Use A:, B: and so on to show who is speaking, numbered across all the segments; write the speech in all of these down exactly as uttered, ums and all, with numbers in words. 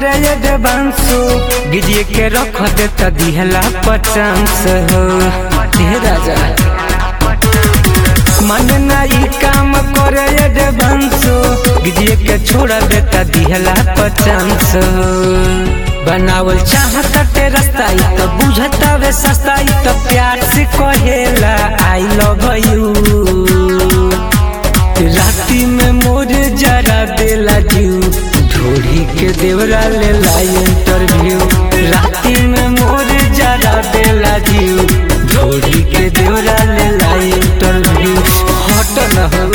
A: करे एडवांसो गिजिए के रख दे त दिहला पचांस हो हे राजा मन नाई काम करे एडवांसो गिजिए के छोड़ा दे त दिहला पचांस हो बनावल चाहत ते रास्ता ई तो बुझता वे सस्ता ई तो प्यार से कहेला आई लव यू राती में मोरे जरा देला जीव ढोरी के देवरा ले लाई इंटरव्यू राती में मोरे जरा देला जीव ढोरी के देवरा ले लाई इंटरव्यू हट न हो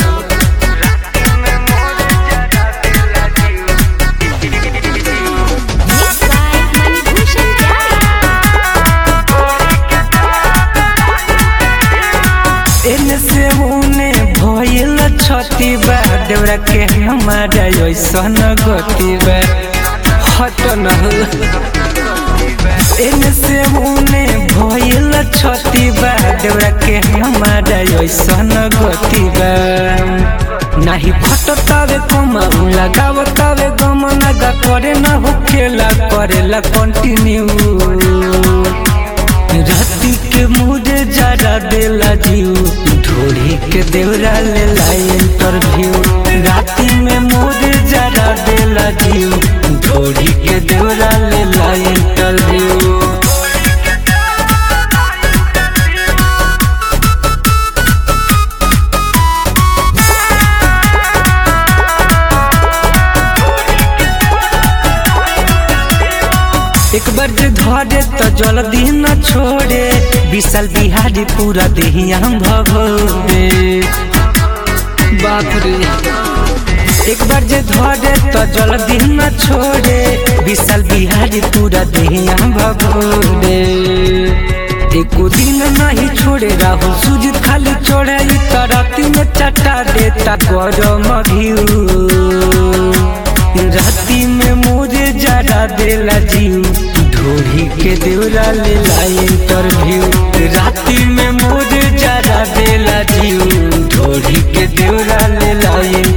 A: से होने भइल छती बा देवरा के हमारा ऐसन गति बा हट न हो एने से होने भइल छती बा देवरा के हमारा ऐसन गति बा नाही फटतावे कमा लगावतावे गम नगा करे न हो खेला करेला कंटिन्यू राती के मुझे जरा देला जीव ढोरी के देवरा ले लाई इंटरव्यू राती में मुझे जरा देला जीव ढोरी के देवरा ले लाई इंटरव्यू एक बार जे धरे तो जल्दी न छोड़े विशाल बिहारी पूरा देहिया भगोरे बाप रे एक बार जे धरे तो जल्दी न छोड़े विशाल बिहारी पूरा देहिया भगोरे एको दिन नहीं छोड़े राहुल सुजीत खाली छोड़े तो राती में चटा देता गरम घिऊ राती में मुझे जरा देला जीव ढोरी के देवरा ले लाई इंटरव्यू राती में मुझे जरा देला जीव ढोरी के देवरा ले लाई